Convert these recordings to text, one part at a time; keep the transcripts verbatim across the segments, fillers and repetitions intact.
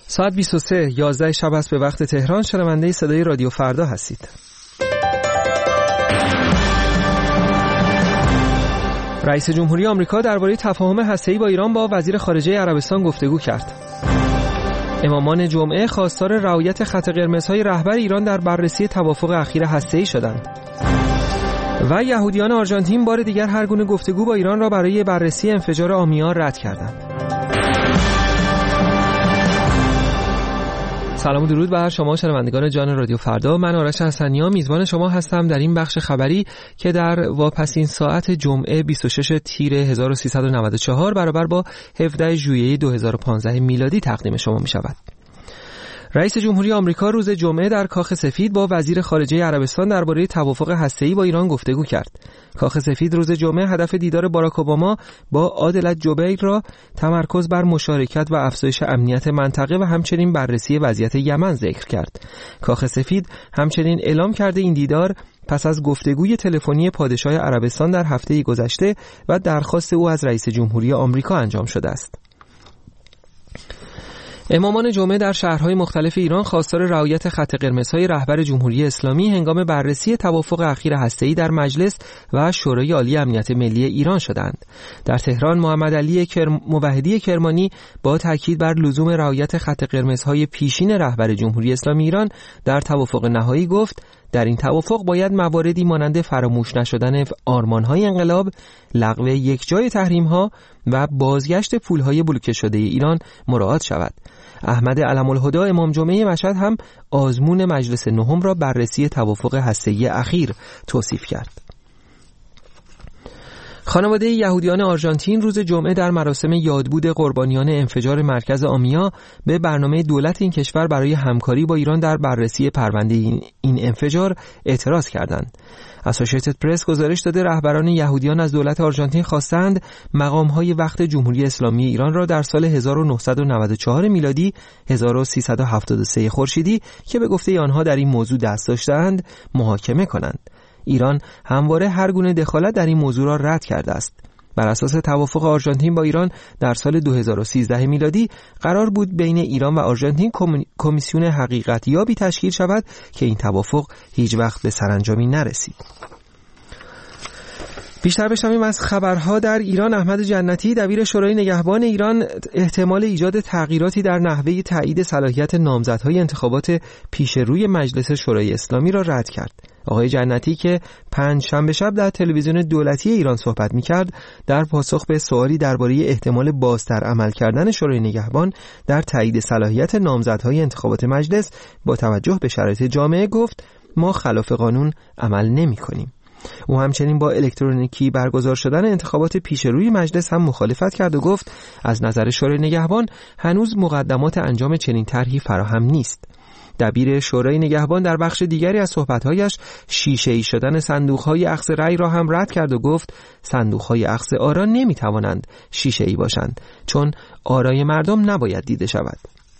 ساعت بیست و سه یازده شب است به وقت تهران. شنونده صدای رادیو فردا هستید. رئیس جمهوری آمریکا درباره تفاهم هسته‌ای با ایران با وزیر خارجه عربستان گفتگو کرد. امامان جمعه خواستار رعایت خط قرمزهای رهبر ایران در بررسی توافق اخیر هسته‌ای شدند. و یهودیان آرژانتین بار دیگر هر گونه گفتگو با ایران را برای بررسی انفجار آمیا رد کردند. سلام و درود بر شما شنوندگان جان رادیو فردا. من آرش حسنی‌ها میزبان شما هستم در این بخش خبری که در واپسین ساعت جمعه بیست و شش تیر هزار و سیصد و نود و چهار برابر با هفده ژوئیه دو هزار و پانزده میلادی تقدیم شما می شود. رئیس جمهوری آمریکا روز جمعه در کاخ سفید با وزیر خارجه عربستان درباره توافق هسته‌ای با ایران گفتگو کرد. کاخ سفید روز جمعه هدف دیدار باراک اوباما با عادلت جبیر را تمرکز بر مشارکت و افزایش امنیت منطقه و همچنین بررسی وضعیت یمن ذکر کرد. کاخ سفید همچنین اعلام کرده این دیدار پس از گفتگوی تلفنی پادشاه عربستان در هفته گذشته و درخواست او از رئیس جمهوری آمریکا انجام شده است. امامان جمعه در شهرهای مختلف ایران خواستار رعایت خط قرمزهای رهبر جمهوری اسلامی هنگام بررسی توافق اخیر هسته‌ای در مجلس و شورای عالی امنیت ملی ایران شدند. در تهران محمد علی کرم... موحدی کرمانی با تاکید بر لزوم رعایت خط قرمزهای پیشین رهبر جمهوری اسلامی ایران در توافق نهایی گفت در این توافق باید مواردی مانند فراموش نشدن آرمان‌های انقلاب، لغو یکجای تحریم‌ها و بازگشت پول‌های بلوکه شده ایران مراعات شود. احمد علم‌الهدی امام جمعه مشهد هم آزمون مجلس نهم را بررسی توافق هسته‌ای اخیر توصیف کرد. خانواده یهودیان آرژانتین روز جمعه در مراسم یادبود قربانیان انفجار مرکز آمیا به برنامه دولت این کشور برای همکاری با ایران در بررسی پرونده این انفجار اعتراض کردند. اسوشییتد پرس گزارش داده رهبران یهودیان از دولت آرژانتین خواستند مقام‌های وقت جمهوری اسلامی ایران را در سال هزار و نهصد و نود و چهار میلادی هزار و سیصد و هفتاد و سه خورشیدی که به گفته آنها در این موضوع دست داشتند محاکمه کنند. ایران همواره هر گونه دخالت در این موضوع را رد کرده است. بر اساس توافق آرژانتین با ایران در سال دو هزار و سیزده میلادی قرار بود بین ایران و آرژانتین کمیسیون حقیقتیابی تشکیل شود که این توافق هیچ وقت به سرانجامی نرسید. بیشتر بشنویم از خبرها در ایران. احمد جنتی دبیر شورای نگهبان ایران احتمال ایجاد تغییراتی در نحوه تایید صلاحیت نامزدهای انتخابات پیش روی مجلس شورای اسلامی را رد کرد. آقای جنتی که پنج شنبه شب در تلویزیون دولتی ایران صحبت می‌کرد در پاسخ به سوالی درباره احتمال بازتر عمل کردن شورای نگهبان در تایید صلاحیت نامزدهای انتخابات مجلس با توجه به شرایط جامعه گفت ما خلاف قانون عمل نمی‌کنیم. او همچنین با الکترونیکی برگزار شدن انتخابات پیش روی مجلس هم مخالفت کرد و گفت از نظر شورای نگهبان هنوز مقدمات انجام چنین طرحی فراهم نیست. دبیر شورای نگهبان در بخش دیگری از صحبت‌هایش شیشه‌ای شدن صندوق‌های اخذ رأی را هم رد کرد و گفت صندوق‌های اخذ آرا نمی‌توانند شیشه‌ای باشند چون آرای مردم نباید دیده شود.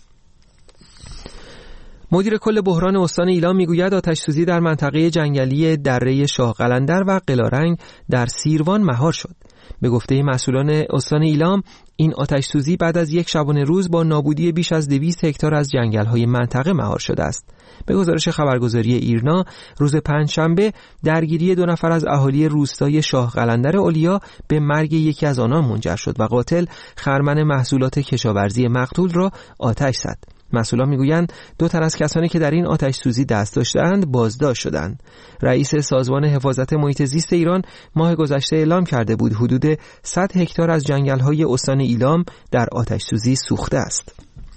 مدیر کل بحران استان ایلام میگوید آتش‌سوزی در منطقه جنگلی دره شاه قلندر و قلارنگ در سیروان مهار شد. به گفته مسئولان استان ایلام این آتش‌سوزی بعد از یک شبانه روز با نابودی بیش از دویست هکتار از جنگل‌های منطقه مهار شده است. به گزارش خبرگزاری ایرنا روز پنجشنبه درگیری دو نفر از اهالی روستای شاه قلندر اولیا به مرگ یکی از آنان منجر شد و قاتل خرمن محصولات کشاورزی مقتول را آتش زد. مسئولان میگویند دو تن از کسانی که در این آتش سوزی دست داشتند بازداشت شدند. رئیس سازمان حفاظت محیط زیست ایران ماه گذشته اعلام کرده بود حدود صد هکتار از جنگل‌های استان ایلام در آتش سوزی سوخته است.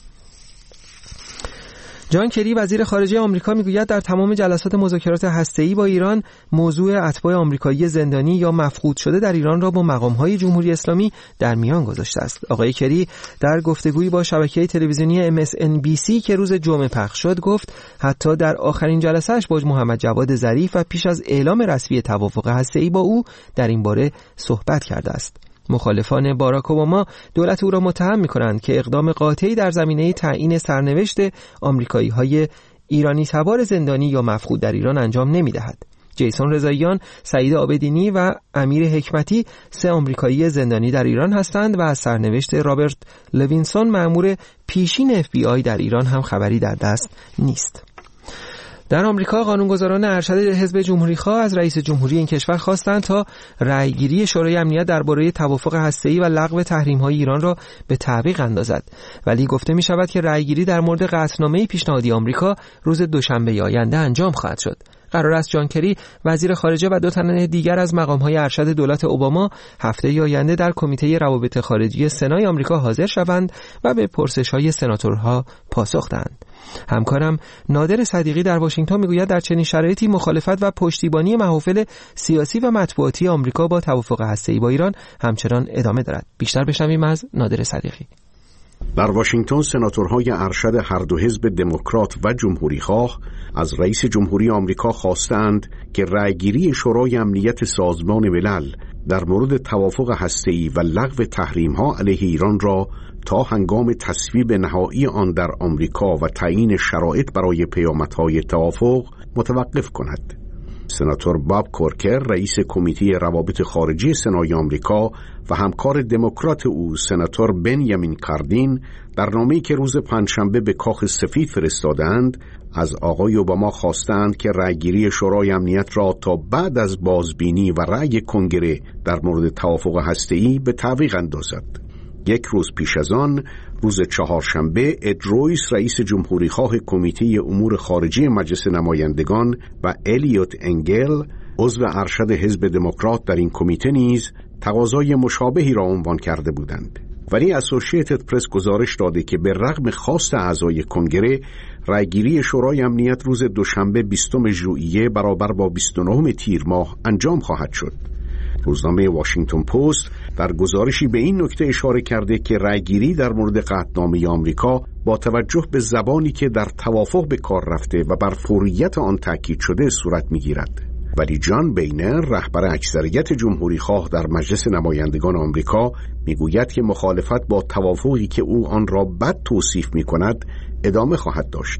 جان کری وزیر خارجه آمریکا میگوید در تمام جلسات مذاکرات هسته‌ای با ایران موضوع اتباع آمریکایی زندانی یا مفقود شده در ایران را با مقام‌های جمهوری اسلامی در میان گذاشته است. آقای کری در گفتگویی با شبکه تلویزیونی ام اس ان بی سی که روز جمعه پخش شد گفت حتی در آخرین جلسه‌اش با محمد جواد ظریف و پیش از اعلام رسمی توافق هسته‌ای با او در این باره صحبت کرده است. مخالفان باراک اوباما دولت او را متهم می‌کنند که اقدام قاطعی در زمینه تعیین سرنوشت آمریکایی‌های ایرانی تبار زندانی یا مفقود در ایران انجام نمی‌دهد. جیسون رضاییان، سعید عابدینی و امیر حکمتی سه آمریکایی زندانی در ایران هستند و از سرنوشت رابرت لوینسون مأمور پیشین اف بی آی در ایران هم خبری در دست نیست. در آمریکا قانونگذاران ارشد حزب جمهوری‌خواه از رئیس جمهوری این کشور خواستند تا رأیگیری شورای امنیت درباره توافق هسته‌ای و لغو تحریم‌های ایران را به تعویق اندازد، ولی گفته می‌شود که رأیگیری در مورد قطعنامه پیشنهادی آمریکا روز دوشنبه آینده انجام خواهد شد. قرار است جان کری وزیر خارجه و دو تن دیگر از مقام‌های ارشد دولت اوباما هفته آینده در کمیته روابط خارجی سنای آمریکا حاضر شوند و به پرسش‌های سناتورها پاسخ دهند. همکارم نادر صدیقی در واشنگتن میگوید در چنین شرایطی مخالفت و پشتیبانی محافل سیاسی و مطبوعاتی آمریکا با توافق هسته‌ای با ایران همچنان ادامه دارد. بیشتر بشنویم از نادر صدیقی. در واشنگتن سناتورهای ارشد هر دو حزب دموکرات و جمهوری‌خواه از رئیس جمهوری آمریکا خواستند که رأیگیری شورای امنیت سازمان ملل در مورد توافق هسته‌ای و لغو تحریم‌ها علیه ایران را تا هنگام تصویب نهایی آن در آمریکا و تعیین شرایط برای پیامدهای توافق متوقف کند. سناتور باب کورکر رئیس کمیته روابط خارجی سنای آمریکا و همکار دموکرات او سناتور بنیامین کاردین در نامه‌ای که روز پنجشنبه به کاخ سفید فرستادند از آقای اوباما خواستند که رأیگیری شورای امنیت را تا بعد از بازبینی و رأی کنگره در مورد توافق هسته‌ای به تعویق اندازد. یک روز پیش از آن روز چهارشنبه اد رویس رئیس جمهوری خواه کمیته امور خارجی مجلس نمایندگان و الیوت انگل عضو ارشد حزب دموکرات در این کمیته نیز تقاضای مشابهی را عنوان کرده بودند. ولی اسوسییتد پرس گزارش داده که به رغم خواست اعضای کنگره رأیگیری شورای امنیت روز دوشنبه بیستم ژوئیه برابر با بیست و نهم تیر ماه انجام خواهد شد. روزنامه واشنگتن پست در گزارشی به این نکته اشاره کرده که رأیگیری در مورد قطعنامه آمریکا با توجه به زبانی که در توافق به کار رفته و بر فوریت آن تاکید شده صورت می‌گیرد. ولی جان بینر رهبر اکثریت جمهوری خواه در مجلس نمایندگان آمریکا میگوید که مخالفت با توافقی که او آن را بد توصیف می‌کند ادامه خواهد داشت.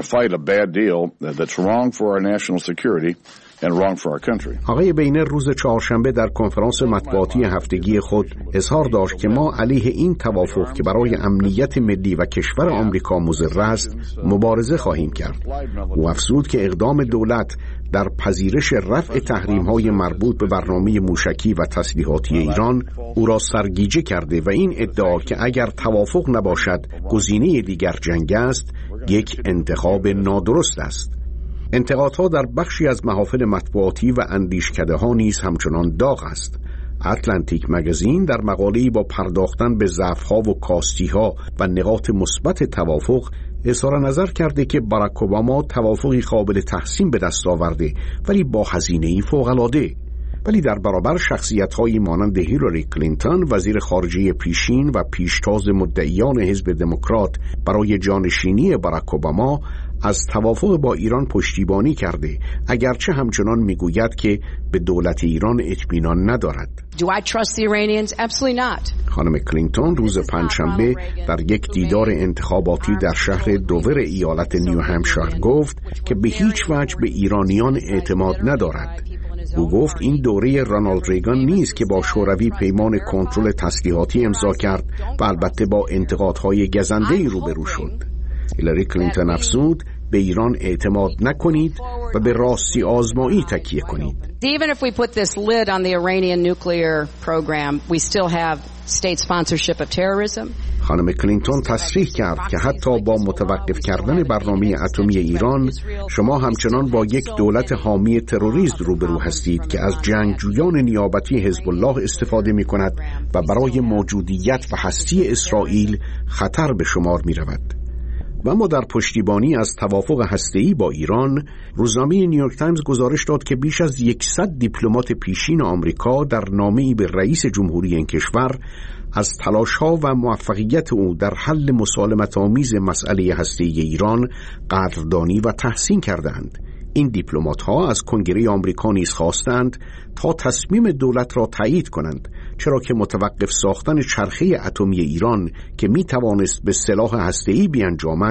آقای بینر روز چهارشنبه در کنفرانس مطبوعاتی هفتگی خود اظهار داشت که ما علیه این توافق که برای امنیت ملی و کشور آمریکا مضر است مبارزه خواهیم کرد. او افزود که اقدام دولت در پذیرش رفع تحریم‌های مربوط به برنامه موشکی و تسلیحاتی ایران او را سرگیجه کرده و این ادعا که اگر توافق نباشد گزینه دیگر جنگ است یک انتخاب نادرست است. انتقادها در بخشی از محافل مطبوعاتی و اندیشکده‌ها نیز همچنان داغ است. اتلانتیک مگزین در مقاله‌ای با پرداختن به ضعف‌ها و کاستی‌ها و نقاط مثبت توافق اظهار نظر کرده که باراک اوباما توافقی قابل تحسین به دست آورده ولی با هزینه‌ای فوق‌العاده. ولی در برابر شخصیت‌هایی مانند هیلاری کلینتون وزیر خارجه پیشین و پیشتاز مدعیان حزب دموکرات برای جانشینی باراک اوباما از توافق با ایران پشتیبانی کرده، اگرچه همچنان میگوید که به دولت ایران اطمینان ندارد. Do I trust the Iranians? Absolutely not. خانم کلینتون روز پنجشنبه در یک دیدار انتخاباتی در شهر دوور ایالت نیو همشایر گفت که به هیچ وجه به ایرانیان اعتماد ندارد. او گفت این دوره رونالد ریگان نیست که با شوروی پیمان کنترل تسلیحاتی امضا کرد و البته با انتقادهای گزنده‌ای روبرو شد. هیلاری کلینتون افزود به ایران اعتماد نکنید و به راستی آزمایی تکیه کنید. Even if we put this lid on the Iranian nuclear program, we still have state sponsorship of terrorism. خانم کلینتون تصریح کرد که حتی با متوقف کردن برنامه اتمی ایران شما همچنان با یک دولت حامی تروریسم روبرو هستید که از جنگجویان نیابتی حزب الله استفاده می کند و برای موجودیت و هستی اسرائیل خطر به شمار می رود. و اما در پشتیبانی از توافق هسته‌ای با ایران، روزنامه نیویورک تایمز گزارش داد که بیش از صد دیپلمات پیشین آمریکا در نامه‌ای به رئیس جمهوری این کشور از تلاش‌ها و موفقیت او در حل مسالمت‌آمیز مسئله هسته‌ای ایران قدردانی و تحسین کردند. این دیپلمات‌ها از کنگره آمریکا نیز خواستند تا تصمیم دولت را تایید کنند، چرا که متوقف ساختن چرخه اتمی ایران که می توانست به سلاح هسته‌ای بیانجامد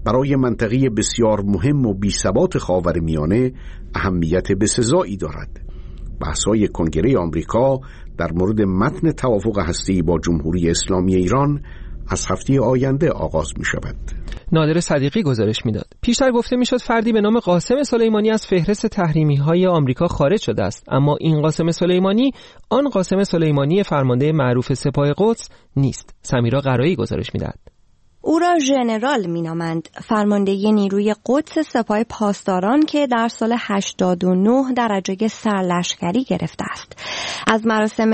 برای منطقه بسیار مهم و بی‌ثبات خاورمیانه اهمیت بسزایی دارد. بحث‌های کنگره آمریکا در مورد متن توافق هسته‌ای با جمهوری اسلامی ایران از هفته آینده آغاز می شود. نادر صدیقی گزارش میداد. پیشتر گفته میشد فردی به نام قاسم سلیمانی از فهرست تحریمی‌های آمریکا خارج شده است، اما این قاسم سلیمانی آن قاسم سلیمانی فرمانده معروف سپاه قدس نیست. سمیرا قرایی گزارش میداد. او را ژنرال مینامند، فرمانده نیروی قدس سپاه پاسداران که در سال هشتاد و نه درجه سرلشکری گرفته است. از مراسم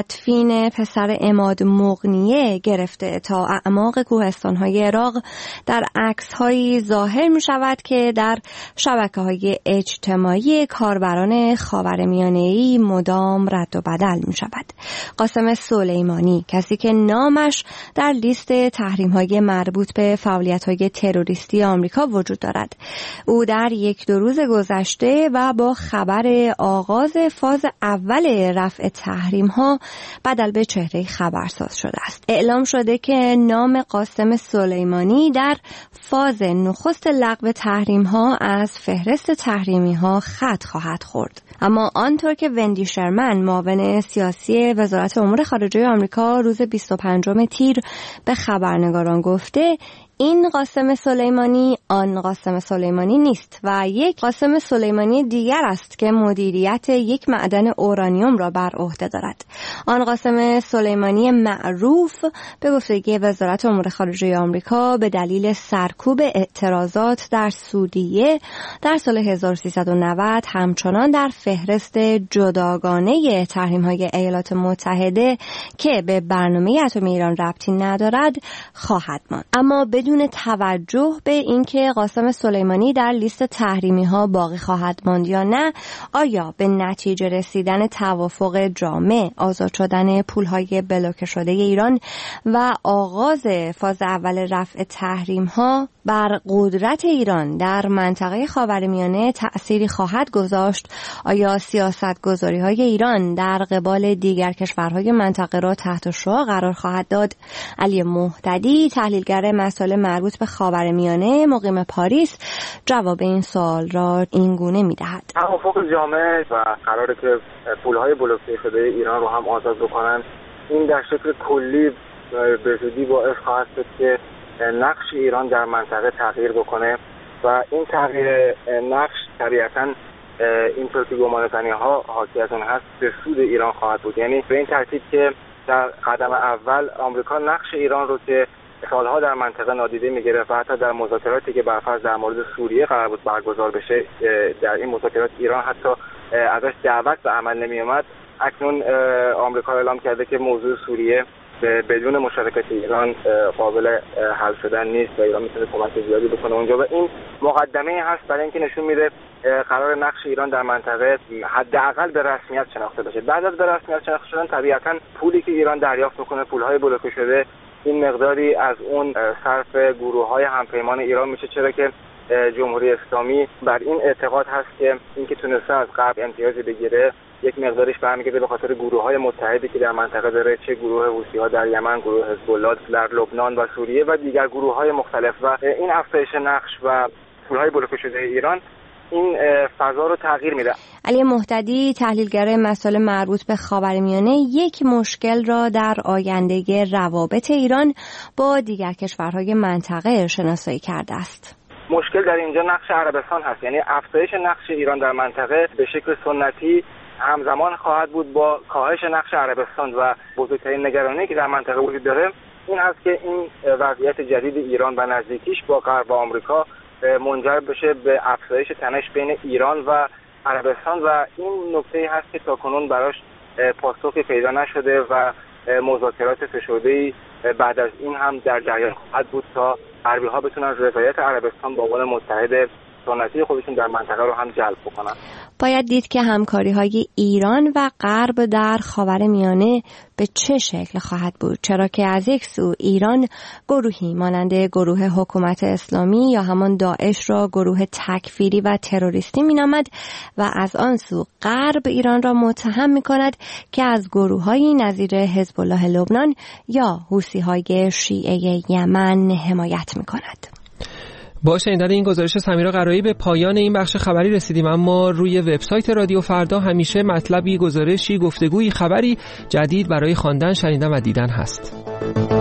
تدفین پسر عماد مغنیه گرفته تا اعماق کوهستان‌های عراق در عکس‌هایی ظاهر می‌شود که در شبکه‌های اجتماعی کاربران خاورمیانه‌ای مدام رد و بدل می‌شود. قاسم سلیمانی، کسی که نامش در لیست تحریم‌های مربوط به فعالیت‌های تروریستی آمریکا وجود دارد. او در یک دو روز گذشته و با خبر آغاز فاز اول رفع تحریم‌ها بدل به چهره خبرساز شده است. اعلام شده که نام قاسم سلیمانی در فاز نخست لغو تحریم‌ها از فهرست تحریمی‌ها خط خواهد خورد. اما آنطور که وندی شرمن، معاون سیاسی وزارت امور خارجه آمریکا، روز بیست و پنجم تیر به خبرنگاران گفته، این قاسم سلیمانی آن قاسم سلیمانی نیست و یک قاسم سلیمانی دیگر است که مدیریت یک معدن اورانیوم را بر عهده دارد. آن قاسم سلیمانی معروف به گفته وزارت امور خارجه آمریکا به دلیل سرکوب اعتراضات در سوریه در سال هزار و سیصد و نود همچنان در فهرست جداگانه تحریم‌های ایالات متحده که به برنامه اتمی ایران ربطی ندارد خواهد ماند. اما بدون بدون توجه به اینکه قاسم سلیمانی در لیست تحریمی ها باقی خواهد ماند یا نه، آیا به نتیجه رسیدن توافق جامع، آزاد شدن پولهای بلوکه شده ایران و آغاز فاز اول رفع تحریم ها بر قدرت ایران در منطقه خاورمیانه تأثیری خواهد گذاشت؟ آیا سیاست‌گذاری های ایران در قبال دیگر کشورهای منطقه را تحت شعاع قرار خواهد داد؟ علی مهتدی، تحلیلگر مسائل مربوط به خاورمیانه مقیم پاریس، جواب این سوال را این گونه می‌دهد. توافق جامع و قراره که پولهای بلوکه شده ایران رو هم آزاد بکنن، این در شکل کلی به زودی باعث خواهد شد که نقش ایران در منطقه تغییر بکنه و این تغییر نقش طبیعتاً اینطور که گمانه‌زنی ها حاکی از اون هست به سود ایران خواهد بود. یعنی به این ترتیب که در قدم اول آمریکا نقش ایران رو که سالها در منطقه نادیده میگرفت و حتی در مذاکراتی که برفرض در مورد سوریه قرار بود برگزار بشه، در این مذاکرات ایران حتی ازش دعوت به عمل نمی اومد. اکنون آمریکا اعلام کرده که موضوع سوریه بدون مشارکت ایران قابل حل شدن نیست و ایران میتونه کمک زیادی بکنه اونجا و این مقدمه هست برای اینکه نشون میده قرار نقش ایران در منطقه حداقل به رسمیت شناخته بشه. بعد از به رسمیت شناخته شدن طبیعتاً پولی که ایران دریافت میکنه، پولهای بلوکه شده، این مقداری از اون صرف گروه‌های همپیمان ایران میشه، چرا که جمهوری اسلامی بر این اعتقاد هست که اینکه تونسته از غرب امتیازی بگیره یک مقدارش برمیگرده به خاطر گروه‌های متحدی که در منطقه داره، چه گروه حوثی‌ها در یمن، گروه حزب الله در لبنان و سوریه و دیگر گروه‌های مختلف و این افزایش نقش و پول‌های بلوکه شده ایران این فضا رو تغییر میده. علی مهتدی، تحلیلگر مسائل مربوط به خاورمیانه، یک مشکل را در آینده روابط ایران با دیگر کشورهای منطقه شناسایی کرده است. مشکل در اینجا نقش عربستان هست، یعنی افزایش نقش ایران در منطقه به شکل سنتی همزمان خواهد بود با کاهش نقش عربستان و بزرگترین نگرانی که در منطقه وجود داره این هست که این وضعیت جدید ایران و نزدیکیش با غرب و آمریکا منجر بشه به افزایش تنش بین ایران و عربستان و این نکته هست که تاکنون براش پاسخی پیدا نشده و مذاکرات فشرده‌ای بعد از این هم در جریان خواهد بود تا غربی‌ها بتونن رضایت عربستان با عنوان متحد سنتی خودشون در منطقه رو هم جلب بکنن. باید دید که همکاری‌های ایران و غرب در خاورمیانه به چه شکل خواهد بود، چرا که از یک سو ایران گروهی مانند گروه حکومت اسلامی یا همان داعش را گروه تکفیری و تروریستی می‌نامد و از آن سو غرب ایران را متهم می‌کند که از گروه‌هایی نظیر حزب الله لبنان یا حوثی‌های شیعه یمن حمایت می‌کند. با شنیدن این گزارش سمیرا قرایی به پایان این بخش خبری رسیدیم، اما روی وبسایت رادیو فردا همیشه مطلبی، گزارشی، گفتگویی، خبری جدید برای خواندن، شنیدن و دیدن هست.